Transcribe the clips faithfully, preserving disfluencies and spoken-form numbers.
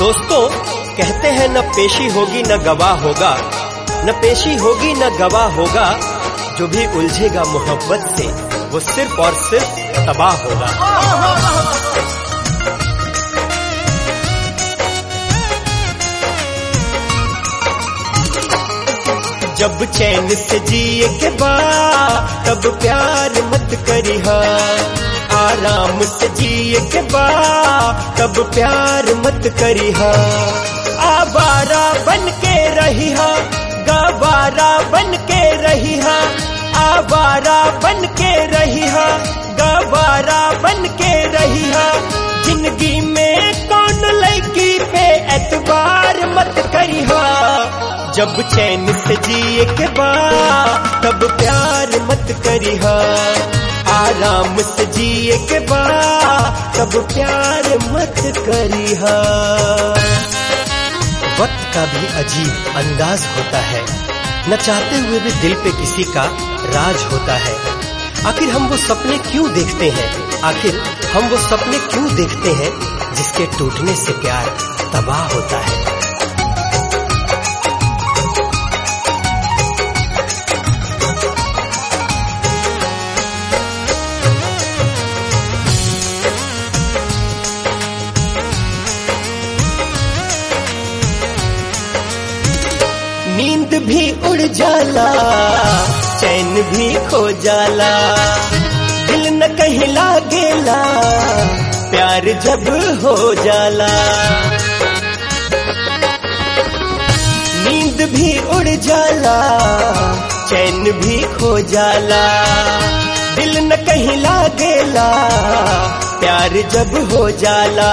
दोस्तों कहते हैं न पेशी होगी न गवाह होगा, न पेशी होगी न गवाह होगा, जो भी उलझेगा मोहब्बत से वो सिर्फ और सिर्फ तबाह होगा। जब चैन से जिए के बाद तब प्यार मत करिहा, आराम से जिए के बाद तब प्यार मत करिहा। आवारा बन के रहिहा, गवारा बन के रहिहा, आवारा बन के रहिहा, गवारा बन के रहिहा। जिंदगी में कौन लड़की पे एतबार मत करिहा। जब चैन से जिए के बाद तब प्यार मत करिहा, आराम से जिए के बाद तब प्यार मत करिहा। वक्त का भी अजीब अंदाज होता है, न चाहते हुए भी दिल पे किसी का राज होता है। आखिर हम वो सपने क्यों देखते हैं, आखिर हम वो सपने क्यों देखते हैं जिसके टूटने से प्यार तबाह होता है। नींद भी उड़ जाला, चैन भी खो जाला, दिल न कहीं लागेला, प्यार जब हो जाला। नींद भी उड़ जाला, चैन भी खो जाला, दिल न कहीं लागेला, प्यार जब हो जाला।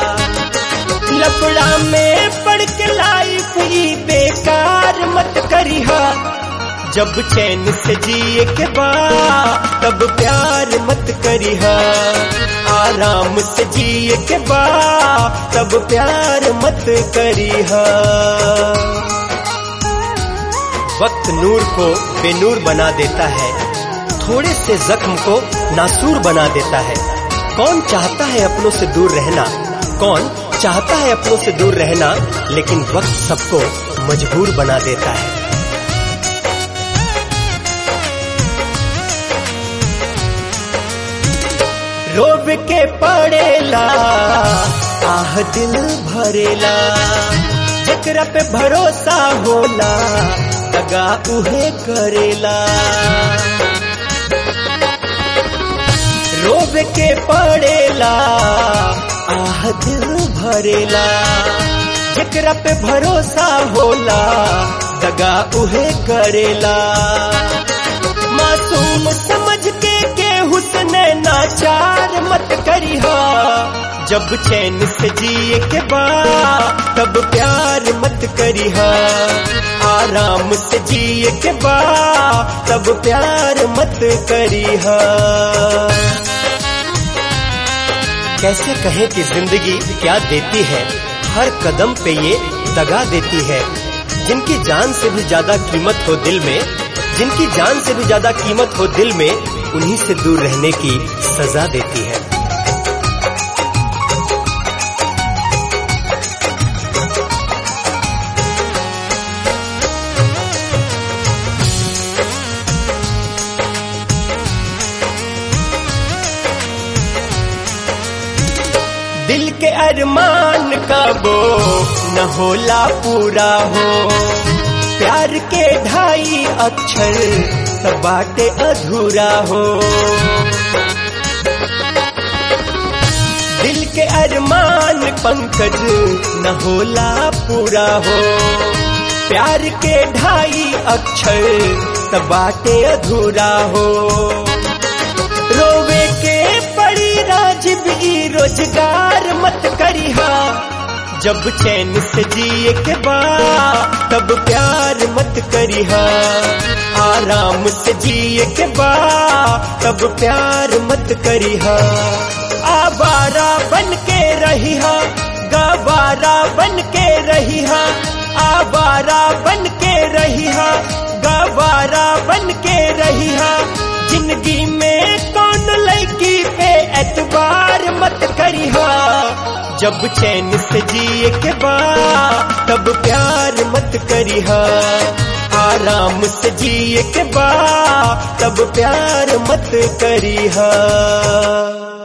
लफड़ा में पड़ के लाइफ ही बेकार मत करिहा। जब चैन से जिए के बाद तब प्यार मत करिहा, आराम से जिए के बाद तब प्यार मत करिहा। वक्त नूर को बेनूर बना देता है, थोड़े से जख्म को नासूर बना देता है। कौन चाहता है अपनों से दूर रहना, कौन चाहता है अपनों से दूर रहना, लेकिन वक्त सबको मजबूर बना देता है। रोब के पड़ेला, आह दिल भरेला, जकरा पे भरोसा होला, दगा उहे करेला। रोब के पड़ेला, आह दिल भरेला, जकरा पे भरोसा होला, दगा उहे करेला। मासूम समझ के के हुस्न नाचार मत करिहा। जब चैन से जिए के बाद तब प्यार मत करिहा, आराम से जिए के बाद तब प्यार मत करिहा। कैसे कहें कि जिंदगी क्या देती है, हर कदम पे ये दगा देती है। जिनकी जान से भी ज्यादा कीमत हो दिल में, जिनकी जान से भी ज्यादा कीमत हो दिल में, उन्हीं से दूर रहने की सजा देती है। दिल के अरमान का वो न होला पूरा हो, प्यार के ढाई अक्षर सब बाटे अधूरा हो। दिल के अरमान पंकज न होला पूरा हो, प्यार के ढाई अक्षर सब बाटे अधूरा हो। रोवे के पड़ी राजिब रोजगार मत करिहा। जब चैन से जिए के बाद तब प्यार मत करिहा, आराम से जिए के बाद तब प्यार मत करिहा। आवारा बन के रहिहा, गवारा बन के रहिहा, आवारा बन के रहिहा, गवारा बन के रहिहा। जिंदगी में कौन लड़की पे एतबार मत करिहा। जब चैन से जिए के बा तब प्यार मत करिहा, आराम से जिए के बा तब प्यार मत करिहा।